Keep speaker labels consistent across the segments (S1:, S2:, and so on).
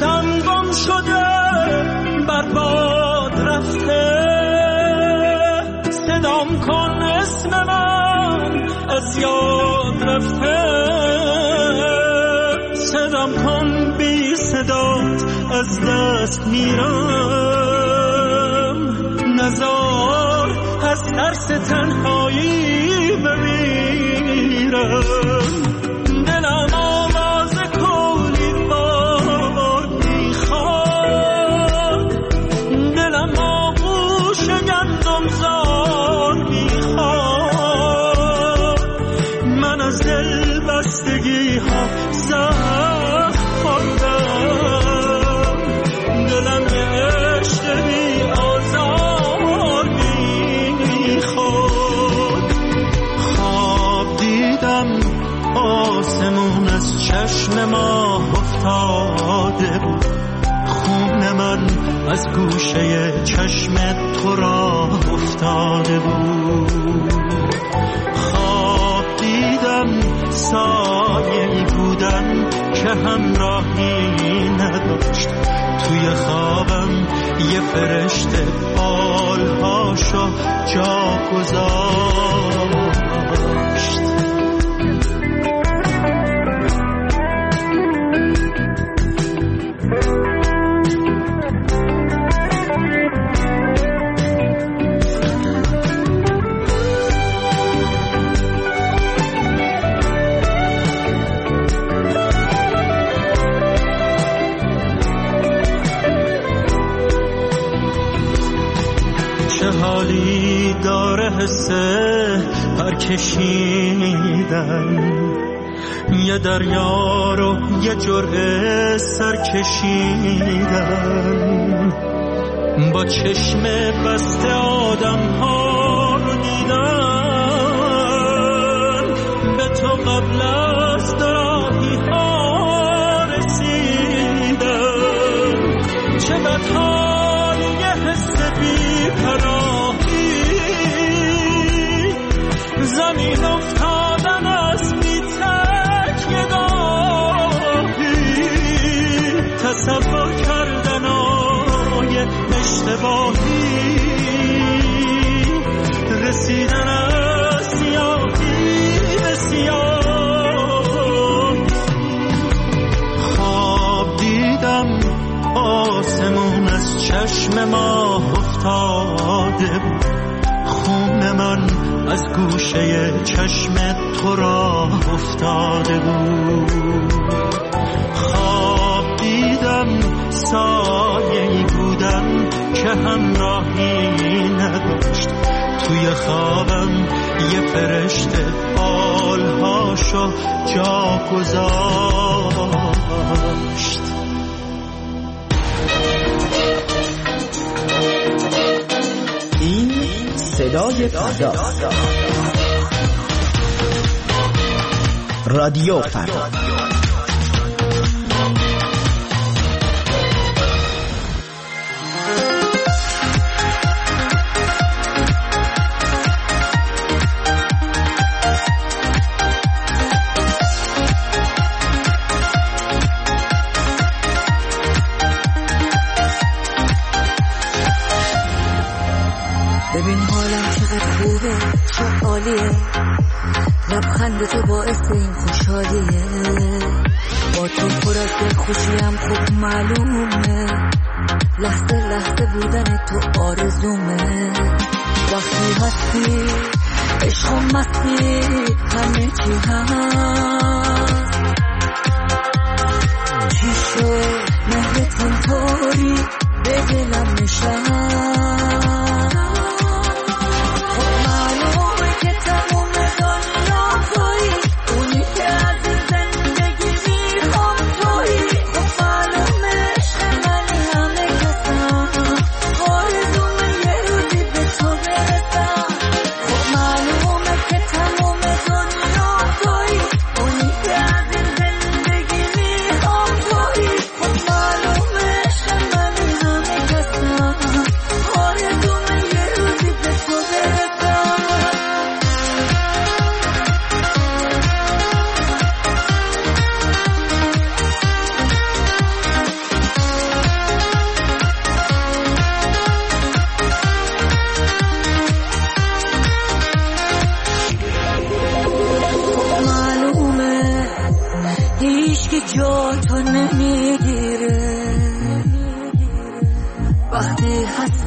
S1: دلم گم شده برباد رفته، صدام کن اسم من از یاد رفته، صدام کن بی صدات از دست میرم، نزار از ترس تنهایی بمیرم. دلم آواز کولی باد میخواد، دلم آغوش گندم زار میخواد، من از دل بستگی ها زخم خوردم، دلم یه عشق بی آزار میخواد. خواب دیدم آسمون از چشم ما افتاده بود، خون من از گوشه چشم تو را افتاده بود. خواب دیدم سایه‌ای بودن که همراهی نداشت، توی خوابم یه فرشته بالهاشو جا گذاشت. حالی داره حسه پرکشیدن، یه دریا رو یه جرعه سر کشیدن، با چشم بسته آدم ها رو دیدن، به تو قبل از دراهی ها رسیدن. چقدر حالی یه حس بی پناهی، زمین افتادن از بی تکیه گاهی، تصور کردن آیه اشتباهی، رسیدن از سیاهی به سیاهی. خواب دیدم آسمون از چشم ما افتاده بود، خون من از گوشه چشم تو را افتاده بود. خواب دیدم سایه‌ای بودن که همراهی نداشت، توی خوابم یه فرشته بالهاشو جا گذاشت.
S2: این صدای فردا، رادیو فردا.
S3: ببین حالم چقدر خوبه، چه عالیه، لبخند تو باعث این خوشحالیه، با تو پر از دلخوشیم خوب معلومه، لحظه لحظه بودن تو آرزومه، وقتی هستی عشق و مستی همه چی هست، چی شد مهرت اینطوری به دلم نشست.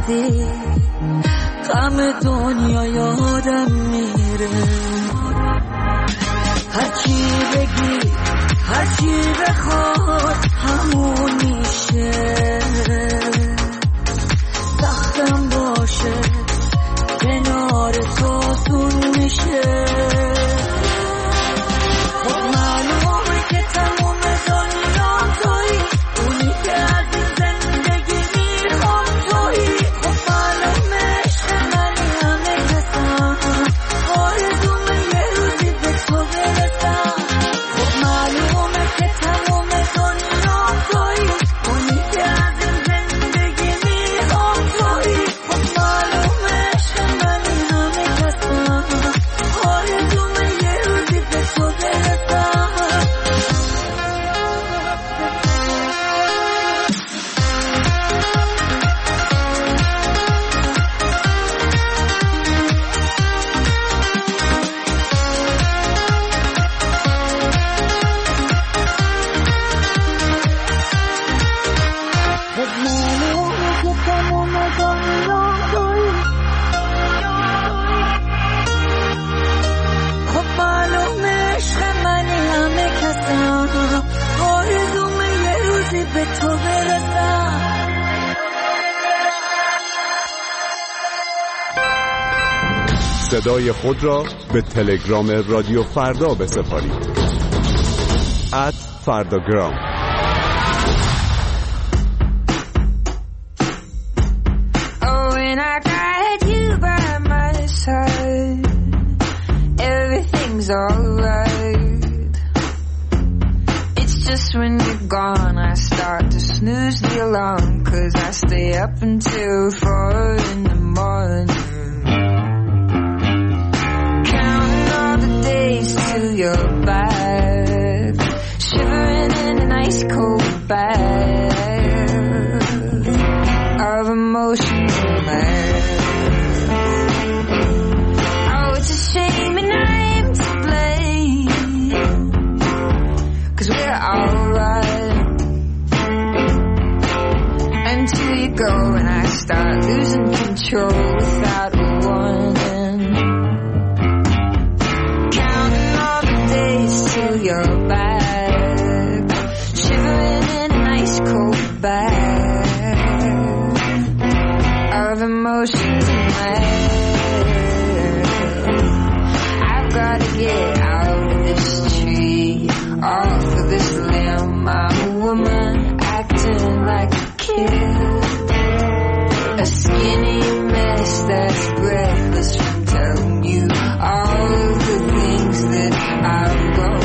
S3: وقتی غم دنیا یادم میره هرچی بگی هرچی بخواد همون میشه سختم باشه کنار تو آسون میشه خب معلومه که تموم دنیا تویی اونی که از این زندگی میخوام تویی خب معلومه عشق منی همه کسم آرزومه یه روزی به تو برسم خب معلومه که تموم دنیا تویی اونی که از این زندگی میخوام تویی خب معلومه عشق منی همه کسم آرزومه یه روزی به تو برسم خب معلومه عشق منی همه کسم آرزومه یه روزی به تو برسم
S4: صدای خود را به تلگرام رادیو فردا بسپارید @فرداگرام.
S5: Oh, and I got you by my side. Everything's alright. It's just when you're gone I start to snooze the alarm, 'cause I stay up until 4 in the morning, counting all the days till you're back, shivering in an ice cold bath of emotions and mad. Oh, it's a shame and I'm to blame, 'cause we're alright until you go and I start losing control without a warning, counting all the days till you're back, shivering in an ice cold bath of emotions and mad. I've gotta get out of this tree, off of this limb. I'm a woman acting like a kid, a skinny mess that's breathless from telling you all the things that I'm going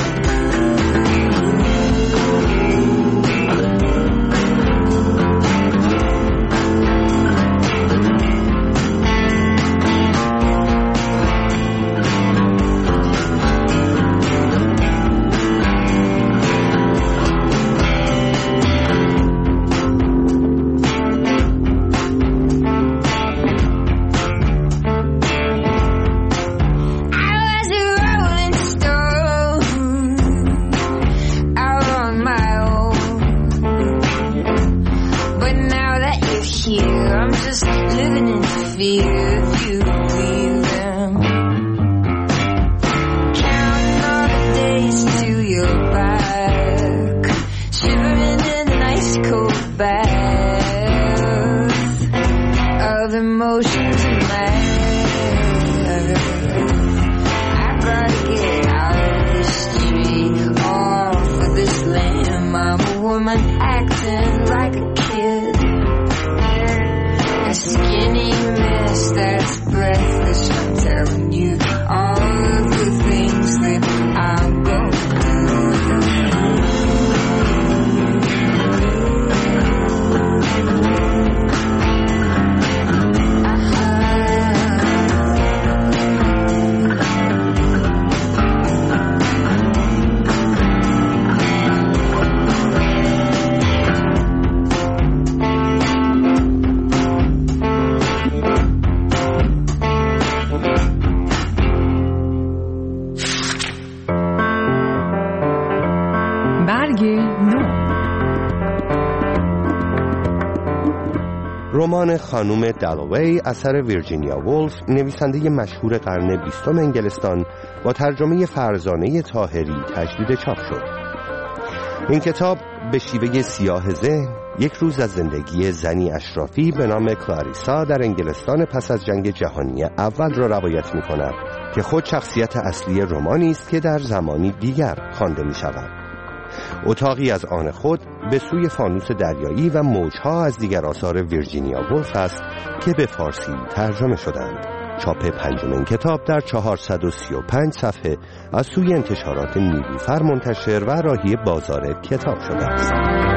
S6: رمان خانم دالوی اثر ویرجینیا وولف، نویسنده مشهور قرن 20 انگلستان، با ترجمه فرزانه طاهری تجدید چاپ شد. این کتاب به شیوه سیاه ذهن یک روز از زندگی زنی اشرافی به نام کلاریسا در انگلستان پس از جنگ جهانی اول را روایت می کند که خود شخصیت اصلی رمانی است که در زمانی دیگر خوانده می شود. اتاقی از آن خود به سوی فانوس دریایی و موجها از دیگر آثار ویرجینیا وولف است که به فارسی ترجمه شدند. چاپ پنجمین کتاب در 435 صفحه از سوی انتشارات نیلوفر منتشر و راهی بازار کتاب شده است.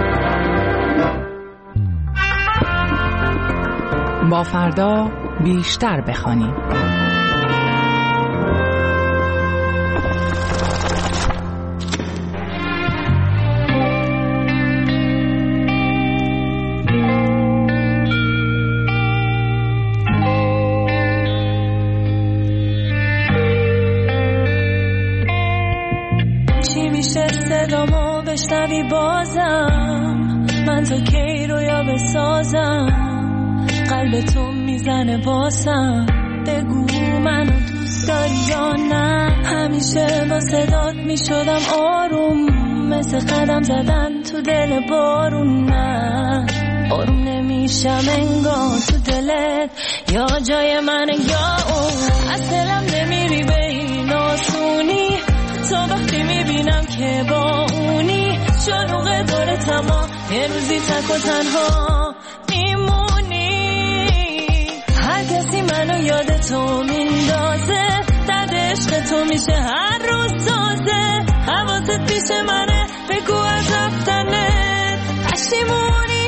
S7: با فردا بیشتر بخوانیم.
S3: صدامو بشنوی بازم، من تا کی رویا بسازم، قلب تو میزنه باسم، بگو منو دوست داری یا نه. همیشه با صدات میشدم آروم، مثل قدم زدن تو دل بارون. نه آروم نمیشم انگار تو دلت یا جای من یا اون. از دلم نمیری به این آسونی، تا وقتی میبینم که با اونی شلوغ دور تمام یه روزی تک و تنها میمونی. هر کسی منو یاد تو میندازه، درد عشق تو میشه هر روز تازه. حواست پیش منه، بگو از رفتنت پشیمونی.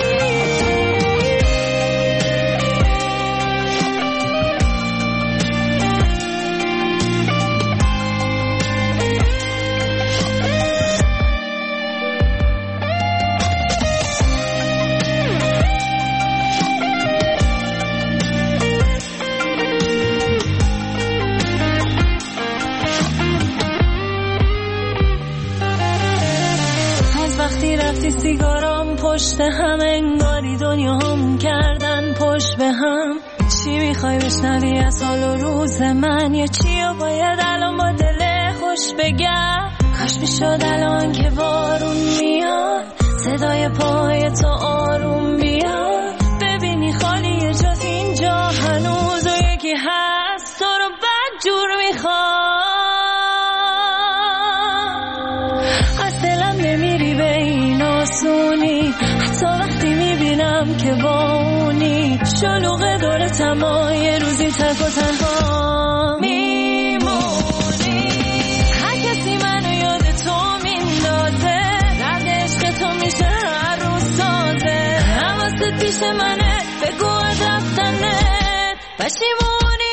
S3: رفتی سیگارام پشت هم، انگاری دنیا هم کردن پشت به هم. چی میخوای بشنوی از حال و روز من، یا چی و باید الان با دل خوش بگم؟ کاش میشد الان که بارون میاد، صدای پای تو آروم بیاد، ببینی خالی یه جات اینجا هنوز و یکی هست تو رو بد جور میخواد. از دلم نمیری به این آسونی، حتی وقتی میبینم که با اونی شلوغ دور تمام یه روزی تک و تنها میمونی. هر کسی منو یاد تو میندازه، درد عشق تو میشه هر روز تازه. حواست پیش منه، بگو از رفتنت پشیمونی.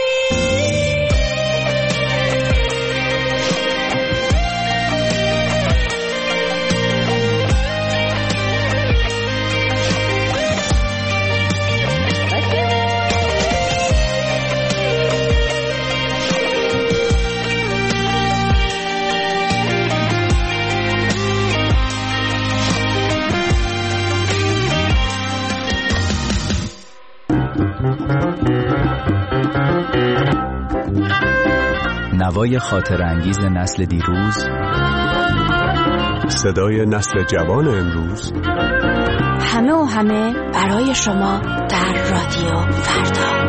S8: نوای خاطر انگیز نسل دیروز،
S4: صدای نسل جوان امروز،
S9: همه و همه برای شما در رادیو فردا.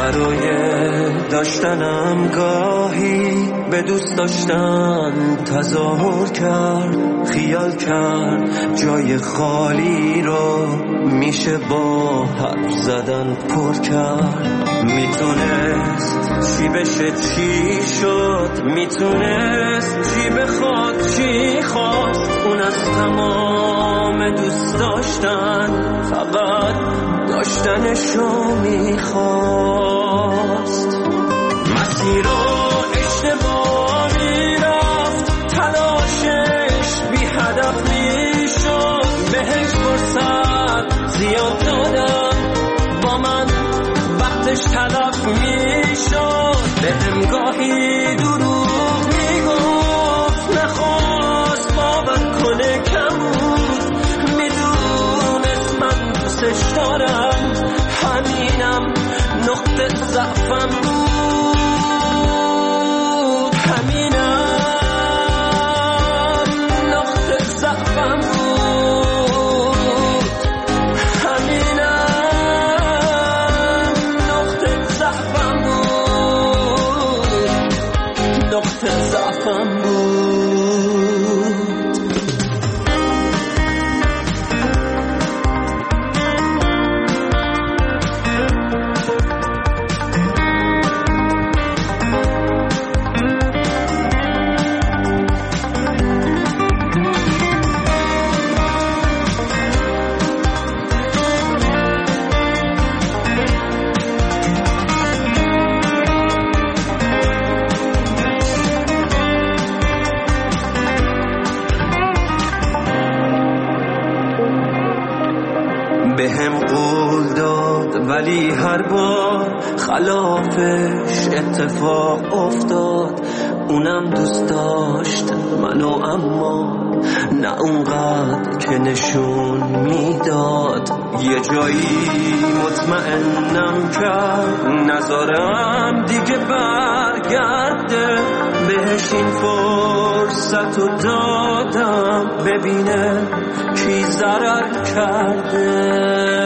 S1: برای داشتنم گاهی به دوست داشتن تظاهر کرد، خیال کرد جای خالی رو میشه با حرف زدن پر کرد. میتونست چی بشه چی شد، میتونست چی بخواد چی خواست. اون از تمام دوست داشتن فقط داشتنشو میخواست. مسیر رو اشتباه میرفت، تلاشش بی هدف میشد. بهش فرصت زیاد دادم، با من وقتش تلف میشد. بهم گاهی دروغ میگفت، نخواست باور کنه کم بود. میدونست من دوستش دارم، همینم نقطه ضعفم بود. همینم نقطه ضعفم بود. بهم قول داد ولی هر بار خلافش اتفاق افتاد. اونم دوست داشت منو، اما نه اونقدر که نشون میداد. یه جایی مطمئنم کرد نذارم دیگه برگرده. بهش این فرصت رو دادم ببینه کی ضرر کرده.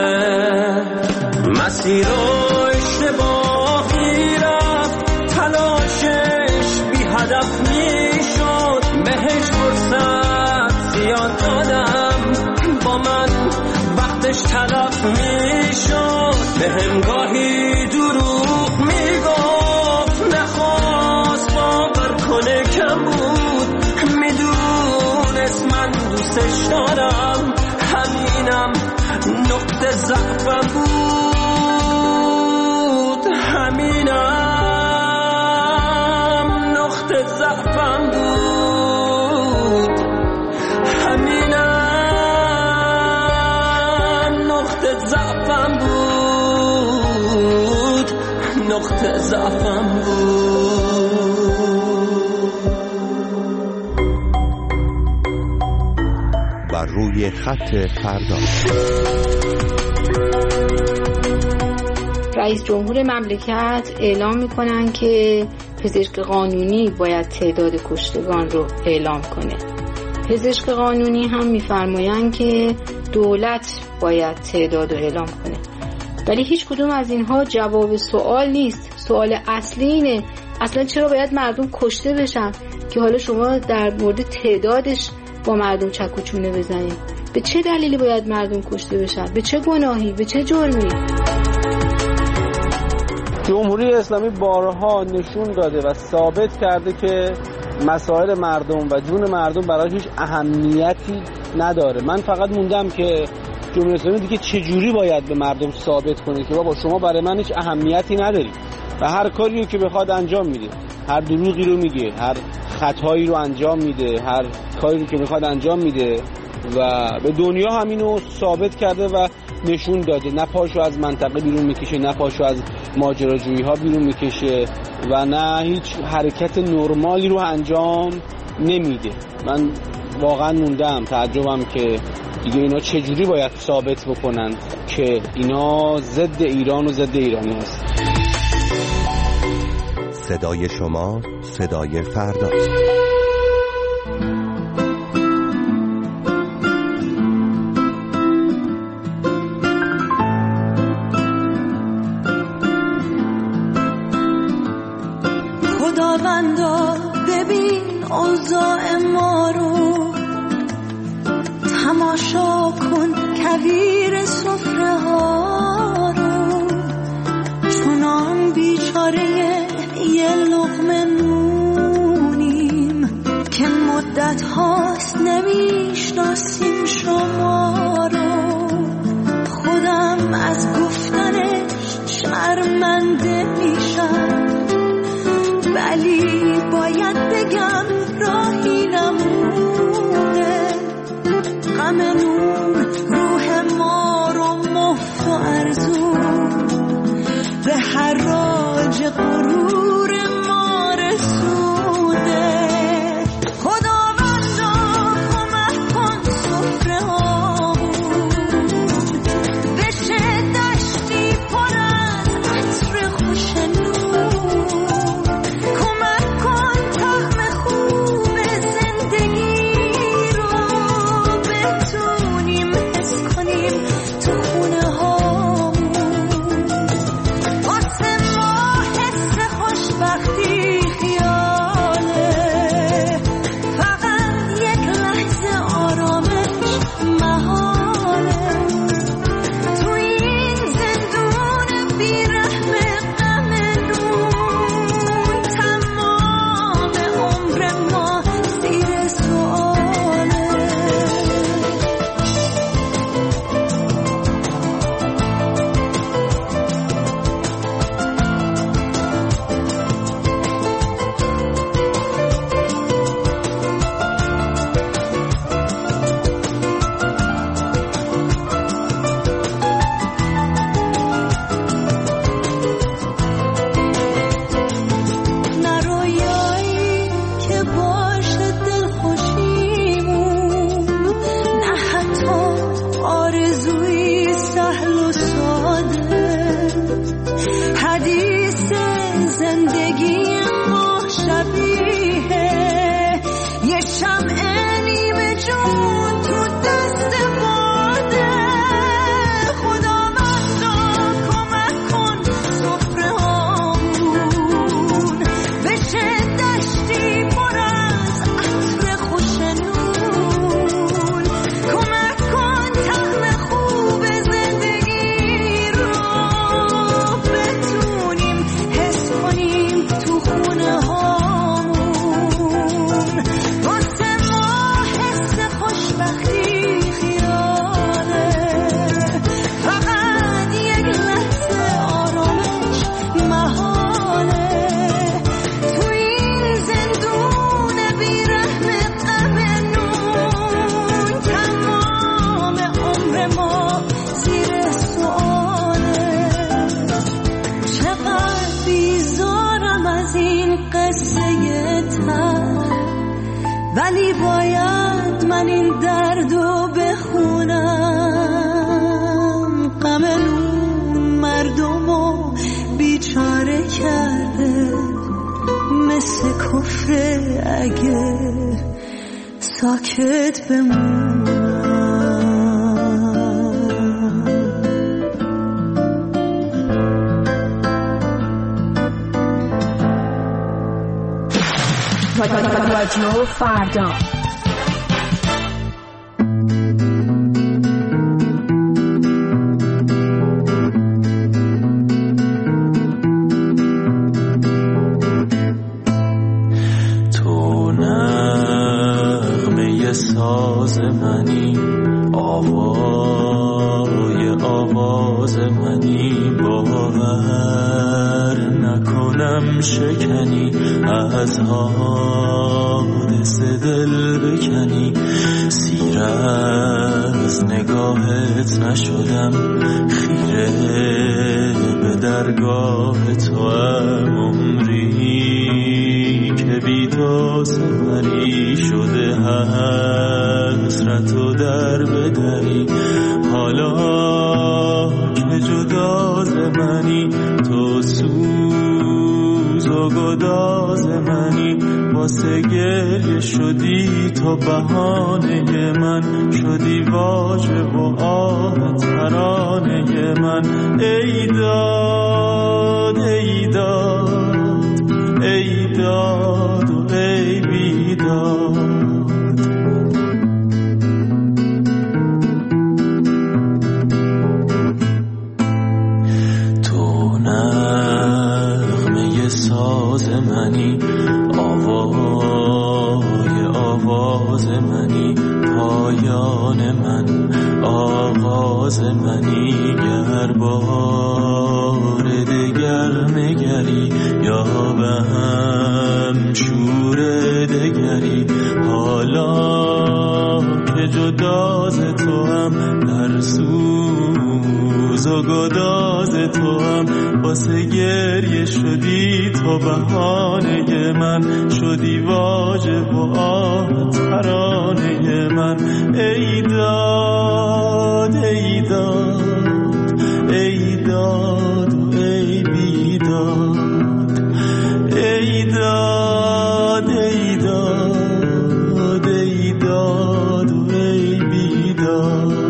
S1: مسیر رو اشتباهی رفت، تلاشش بی هدف میشد. بهش فرصت زیاد دادم، با من وقتش تلف میشد. بهم گاهی دروغ میگفت، نخواست باور کنه کم بود. میدونست من دوستش دارم، همینم نقطه ضعفم بود. همینم نقطه ضعفم بود. همینم نقطه ضعفم بود. نقطه ضعفم بود.
S6: بر روی خط فردا.
S10: رئیس جمهور مملکت اعلام میکنن که پزشک قانونی باید تعداد کشتگان رو اعلام کنه. پزشک قانونی هم میفرمایند که دولت باید تعداد رو اعلام کنه. ولی هیچ کدوم از اینها جواب سوال نیست. سوال اصلی اینه اصلا چرا باید مردم کشته بشن که حالا شما در مورد تعدادش با مردم چک و چونه بزنید؟ به چه دلیلی باید مردم کشته بشن؟ به چه گناهی؟ به چه جرمی؟
S11: جمهوری اسلامی بارها نشون داده و ثابت کرده که مسائل مردم و جون مردم برای هیچ اهمیتی نداره. من فقط موندم که جمهوری اسلامی دیگه چجوری باید به مردم ثابت کنه که بابا شما برای من هیچ اهمیتی نداری و هر کاری رو که بخواد انجام میده، هر دروغی رو میگه، هر خطایی رو انجام میده، هر کاری رو که میخواد انجام میده و به دنیا همینو ثابت کرده و نشون داده. نه پاشو از منطقه بیرون میکشه، نه پاشو از ماجراجویی ها بیرون میکشه و نه هیچ حرکت نرمالی رو انجام نمیده. من واقعا موندم، تعجبم که دیگه اینا چجوری باید ثابت بکنن که اینا ضد ایران و ضد ایرانی هست.
S6: صدای شما صدای فرداست.
S3: خداوندا ببین اوضاع ما رو، تماشا کن کویر سفره ها رو، چونان بیچاره یه لقمه نونیم که مدت هاست نمیشناسیم شما رو. خودم از گفتنش شرمنده میشم، ولی باید بگم راهی نمونه. غم نون روح ما رو مفت و ارزون به حراج غرور ما رسونده. خداوندا کمک کن سفره هامون بشه دشتی پر از عطر خوش نون. کمک کن طعم خوب زندگی رو بتونیم حس کنیم تو خونه هامون. واسه ما حس خوشبختی خیاله، فقط یک لحظه آرامش محاله. تو این زندون بیرحم غم نون، تمام عمر ما زیر سؤاله. نه رویایی که باشه دلخوشیمون، نه حتی آرزوی سهل و ساده. حدیث زندگی ما شبیه یه شمع نیمه جون تو دست باده. خداوندا کمک کن سفره هامون بشه دشتی پر از عطر خوش نون. کمک کن طعم خوب زندگی رو بتونیم حس کنیم تو خونه هامون. واسه ما حس خوشبختی خیاله، فقط یک لحظه آرامش محاله. تو این زندون بیرحم غم نون، تمام عمر ما زیر سؤاله. چقدر بیزارم از این قصه تر، ولی باید من این دردو بخونم. غم نون مردمو بیچاره کرده، مثل کفر اگه ساکت بمونم.
S7: رادیو فردا.
S1: تو نغمه ساز منی، آوای آواز منی. باور نکنم شکنی، از حادث دل بکنی. سیر از نگاهت نشدم، خیره به درگاه تو هم. عمری که بی تو سفری شده، حسرت و در بدری. حالا که جدا ز منی، تو سوز و گداز منی. واسه گریه شدی تو بهانه من، شدی واژه و آه ترانه من. ای داد ای داد ای ای داد و ای بیداد. تو نغمه ساز منی، آوای آواز منی، پایان من آغاز منی. گر بار دگر نگری یا به هم شور دگری، حالا که جداز تو هم در سوز و گداز تو هم، واسه گریه شدی تو بهانه من، شدی واژه و آه ترانه من. ای داد ای داد ای داد و ای بیداد، ای داد ای داد ای داد و ای بیداد.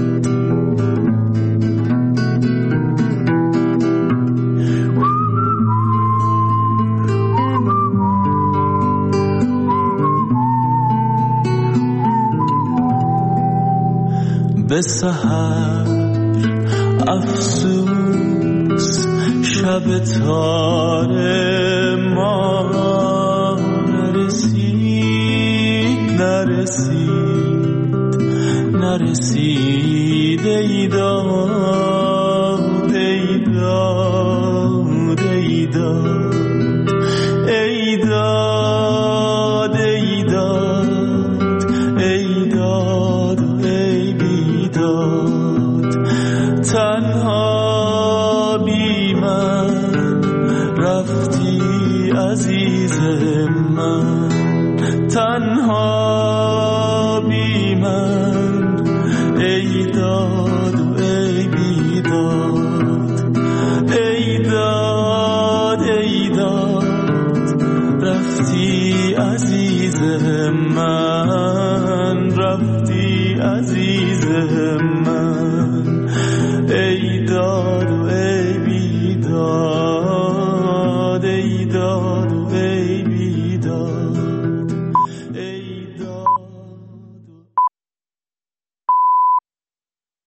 S1: به سحر افسوس شب تار ما نرسید نرسید. ای داد ای داد ای داد ای داد ای داد ای داد ای بیداد. تنها بی من رفتی عزیز من، تنها بی من ای داد